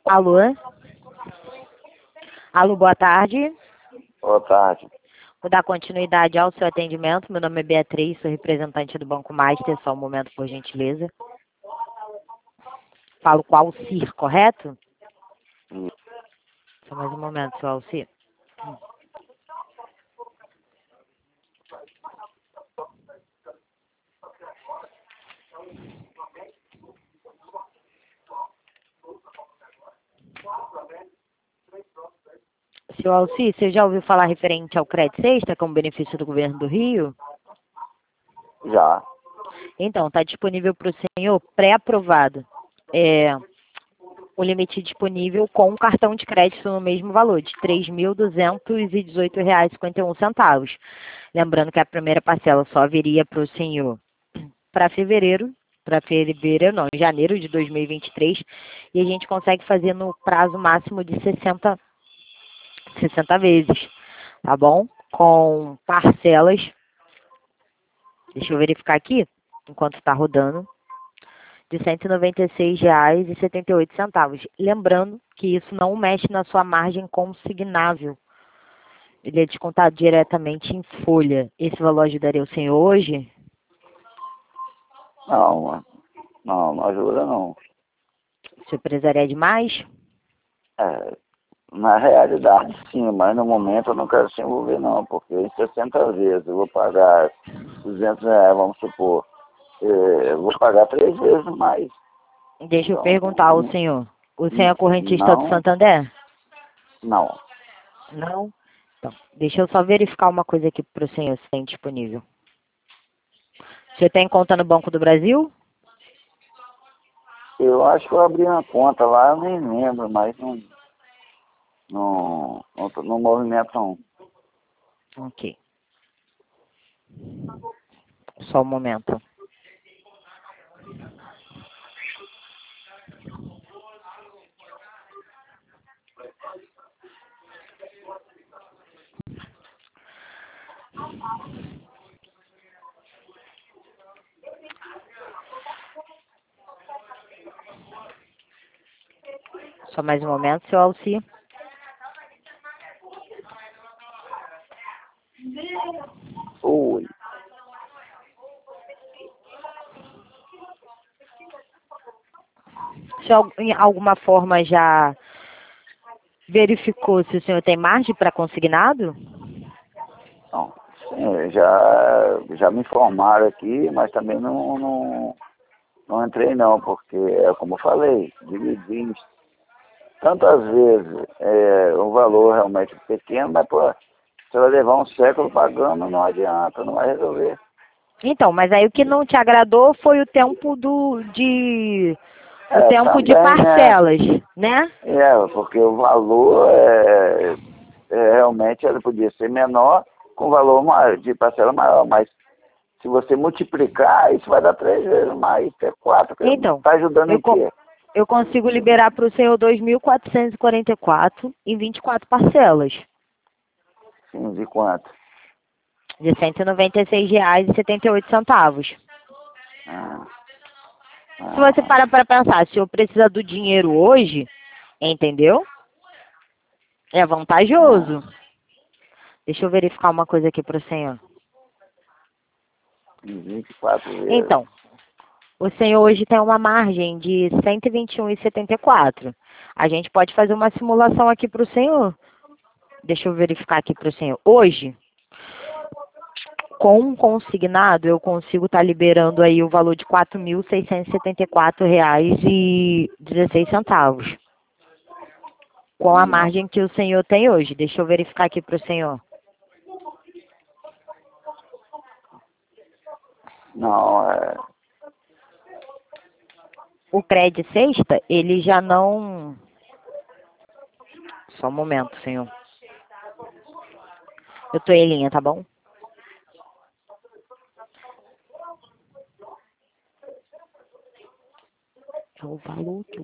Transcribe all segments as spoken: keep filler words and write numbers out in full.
Alô? Alô, boa tarde. Boa tarde. Vou dar continuidade ao seu atendimento. Meu nome é Beatriz, sou representante do Banco Master. Só um momento, por gentileza. Falo com o Alcir, correto? Hum. Só mais um momento, seu Alcir. Seu Alci, você já ouviu falar referente ao Crédito Sexta, como benefício do governo do Rio? Já. Então, está disponível para o senhor pré-aprovado. É, o limite disponível com um cartão de crédito no mesmo valor, de três mil duzentos e dezoito reais e cinquenta e um centavos. Lembrando que a primeira parcela só viria para o senhor para fevereiro, para fevereiro não, janeiro de dois mil e vinte e três, e a gente consegue fazer no prazo máximo de sessenta vezes, tá bom? Com parcelas, deixa eu verificar aqui, enquanto está rodando, de cento e noventa e seis reais e setenta e oito centavos. Lembrando que isso não mexe na sua margem consignável. Ele é descontado diretamente em folha. Esse valor ajudaria o senhor hoje? Não, não, não ajuda não. O senhor precisaria de mais? É, na realidade sim, mas no momento eu não quero se envolver não, porque em sessenta vezes eu vou pagar duzentos reais, vamos supor. É, eu vou pagar três vezes mais. Deixa eu Então, perguntar ao senhor. O senhor é correntista do não, Santander? não. Não? Então, deixa eu só verificar uma coisa aqui para o senhor, se tem disponível. Você tem conta no Banco do Brasil? Eu acho que eu abri uma conta lá, eu nem lembro, mas não, não, não, tô- não movimento não. Ok. Só um momento. Só mais um momento, seu Alci. Oi. Se al- em alguma forma já verificou se o senhor tem margem para consignado? Não, sim, já, já me informaram aqui, mas também não, não, não entrei não, porque é como eu falei, dividir tantas vezes é, um valor realmente pequeno, mas pô, você vai levar um século pagando, não adianta, não vai resolver. Então, mas aí o que não te agradou foi o tempo do de o É, tempo de também, né? parcelas, né? É, porque o valor é, é, realmente ele podia ser menor com valor maior, de parcela maior, mas se você multiplicar, isso vai dar três vezes mais, é quatro. Então, Está ajudando eu, em co- quê? eu consigo liberar para o senhor dois mil quatrocentos e quarenta e quatro em vinte e quatro parcelas, Sim, de quanto? de cento e noventa e seis reais e setenta e oito centavos. Ah, Se você ah, parar para pensar, se eu precisar do dinheiro hoje, entendeu? É vantajoso. ah, Deixa eu verificar uma coisa aqui para o senhor. em vinte e quatro vezes. Então, o senhor hoje tem uma margem de cento e vinte e um e setenta e quatro. A gente pode fazer uma simulação aqui para o senhor. Deixa eu verificar aqui para o senhor. Hoje, com um consignado, eu consigo estar liberando aí o valor de quatro mil seiscentos e setenta e quatro reais e dezesseis centavos. Com a Hum, margem que o senhor tem hoje. Deixa eu verificar aqui para o senhor. não, é, O crédito sexta, ele já não... Só um momento, senhor. Eu tô em linha, tá bom? É o valor que eu...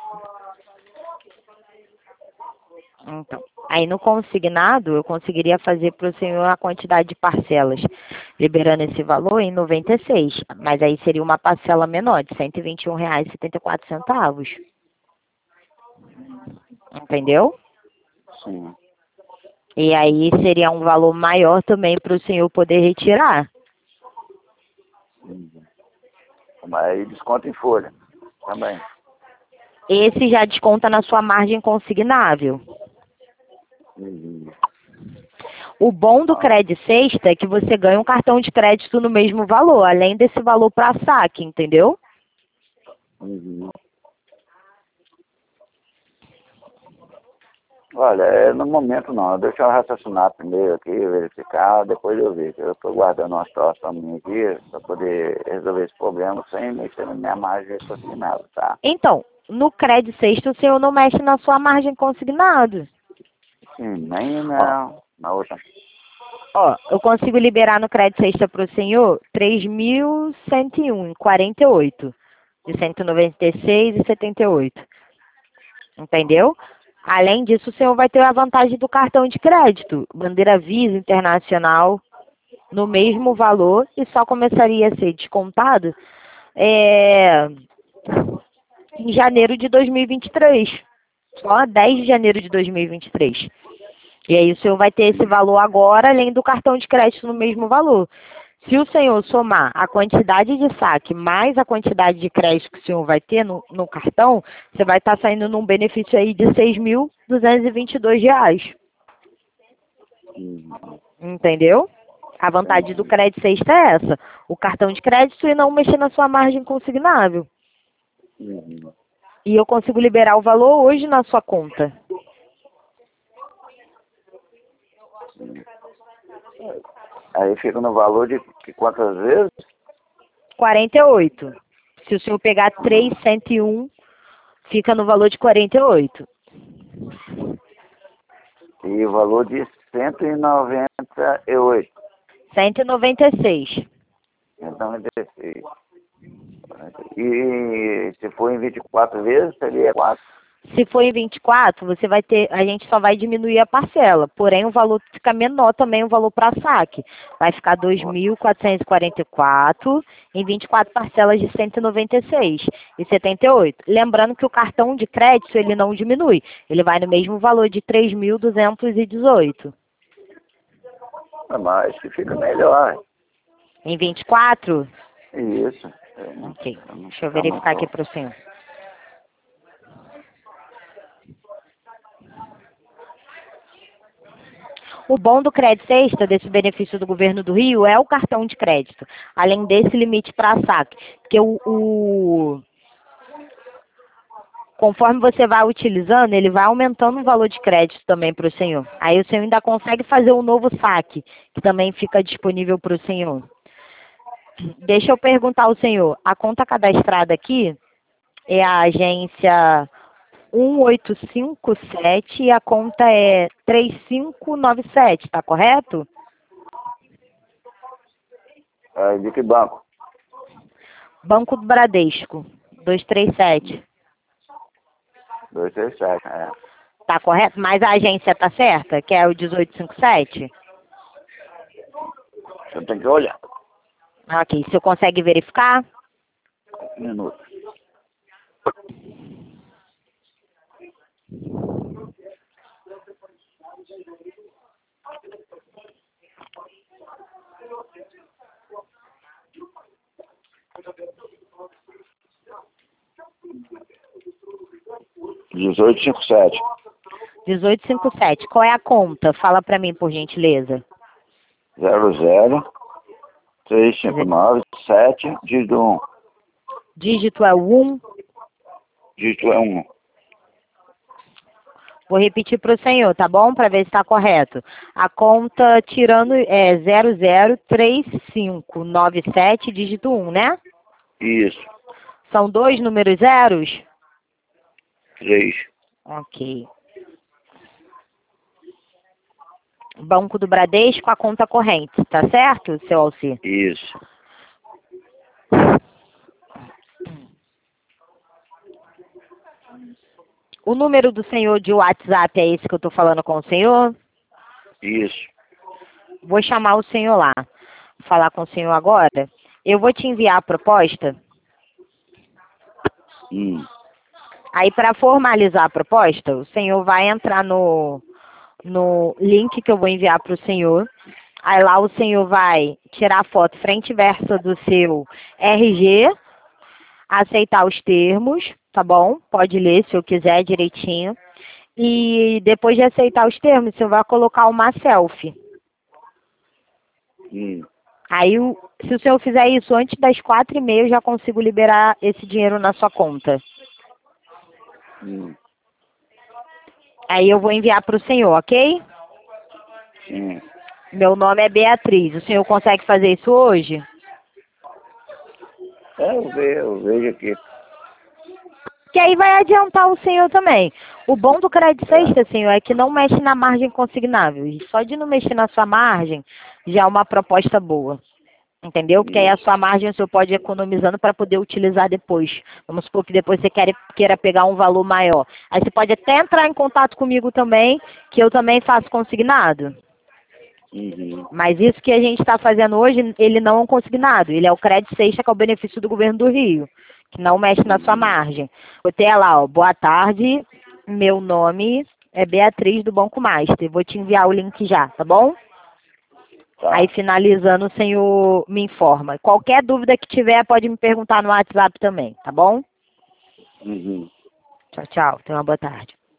Então, aí no consignado, eu conseguiria fazer para o senhor a quantidade de parcelas, liberando esse valor em noventa e seis, mas aí seria uma parcela menor, de cento e vinte e um reais e setenta e quatro centavos. Entendeu? Sim. E aí seria um valor maior também para o senhor poder retirar. Uhum. Mas aí desconta em folha também. Esse já desconta na sua margem consignável. Uhum. O bom do Cred Sexta é que você ganha um cartão de crédito no mesmo valor, além desse valor para saque, entendeu? Uhum. Olha, é, no momento não. Deixa eu raciocinar primeiro aqui, verificar, depois eu ver. Eu estou guardando uma situação minha aqui para poder resolver esse problema sem mexer na minha margem consignada, tá? Então, no Cred Sexta o senhor não mexe na sua margem consignado. Sim, nem Ó, na, na outra. ó, eu consigo liberar no Cred Sexta para o senhor três mil cento e um vírgula quarenta e oito de cento e noventa e seis vírgula setenta e oito. Entendeu? Além disso, o senhor vai ter a vantagem do cartão de crédito, bandeira Visa Internacional, no mesmo valor e só começaria a ser descontado é, em janeiro de dois mil e vinte e três. Só dez de janeiro de dois mil e vinte e três. E aí o senhor vai ter esse valor agora, além do cartão de crédito no mesmo valor. Se o senhor somar a quantidade de saque mais a quantidade de crédito que o senhor vai ter no, no cartão, você vai estar saindo num benefício aí de seis mil duzentos e vinte e dois reais. Uhum. Entendeu? A vantagem do Cred Sexta é essa. O cartão de crédito e não mexer na sua margem consignável. Uhum. E eu consigo liberar o valor hoje na sua conta. Aí fica no valor de que quantas vezes? quarenta e oito. Se o senhor pegar três cento e um, fica no valor de quarenta e oito. E o valor de cento e noventa e oito. cento e noventa e seis. cento e noventa e seis. E se for em vinte e quatro vezes, seria quatro. Se for em vinte e quatro, você vai ter, a gente só vai diminuir a parcela, porém o valor fica menor também, o valor para saque. Vai ficar dois mil quatrocentos e quarenta e quatro em vinte e quatro parcelas de cento e noventa e seis e setenta e oito. Lembrando que o cartão de crédito ele não diminui, ele vai no mesmo valor de três mil duzentos e dezoito. Mas que fica melhor. Em vinte e quatro? Isso. Ok, deixa eu verificar aqui para o senhor. O bom do Cred Sexta, desse benefício do governo do Rio, é o cartão de crédito, além desse limite para saque. Porque o, o, conforme você vai utilizando, ele vai aumentando o valor de crédito também para o senhor. Aí o senhor ainda consegue fazer um novo saque, que também fica disponível para o senhor. Deixa eu perguntar ao senhor, a conta cadastrada aqui é a agência um oito cinco sete e a conta é três cinco nove sete, tá correto? É, de que banco? Banco do Bradesco, duzentos e trinta e sete. duzentos e trinta e sete, é. Tá correto? Mas a agência tá certa, que é o dezoito cinquenta e sete? Você tem que olhar. Ok, o senhor consegue verificar? Um minuto. dezoito cinquenta e sete. dezoito cinquenta e sete. Qual é a conta? Fala pra mim, por gentileza. zero zero três cinco nove sete, dígito um. Dígito é o um. Dígito é um. Vou repetir para o senhor, tá bom? Para ver se está correto. A conta tirando é zero zero três cinco nove sete, dígito um, né? Isso. São dois números zeros? Três. Ok. Banco do Bradesco, a conta corrente, tá certo, seu Alci? Isso. O número do senhor de WhatsApp é esse que eu estou falando com o senhor? Isso. Vou chamar o senhor lá. Vou falar com o senhor agora. Eu vou te enviar a proposta. Hum. Aí, para formalizar a proposta, o senhor vai entrar no, no link que eu vou enviar para o senhor. Aí lá o senhor vai tirar a foto frente e versa do seu R G, aceitar os termos, tá bom? Pode ler se eu quiser direitinho. E depois de aceitar os termos, você vai colocar uma selfie. Hum. Aí, o- se o senhor fizer isso antes das quatro e meia, eu já consigo liberar esse dinheiro na sua conta. Hum. Aí eu vou enviar para o senhor, ok? Sim. Meu nome é Beatriz. O senhor consegue fazer isso hoje? É, eu vejo, eu vejo aqui. Que aí vai adiantar o senhor também. O bom do crédito sexta, senhor, é que não mexe na margem consignável. E só de não mexer na sua margem já é uma proposta boa. Entendeu? Porque aí a sua margem o senhor pode ir economizando para poder utilizar depois. Vamos supor que depois você queira, queira pegar um valor maior. Aí você pode até entrar em contato comigo também, que eu também faço consignado. Uhum. Mas isso que a gente está fazendo hoje, ele não é um consignado. Ele é o crédito sexta, que é o benefício do governo do Rio, que não mexe na sua margem. Botei lá, ó, boa tarde, meu nome é Beatriz do Banco Master. Vou te enviar o link já, tá bom? Tá. Aí finalizando, o senhor me informa. Qualquer dúvida que tiver, pode me perguntar no WhatsApp também, tá bom? Uhum. Tchau, tchau. Tenha uma boa tarde.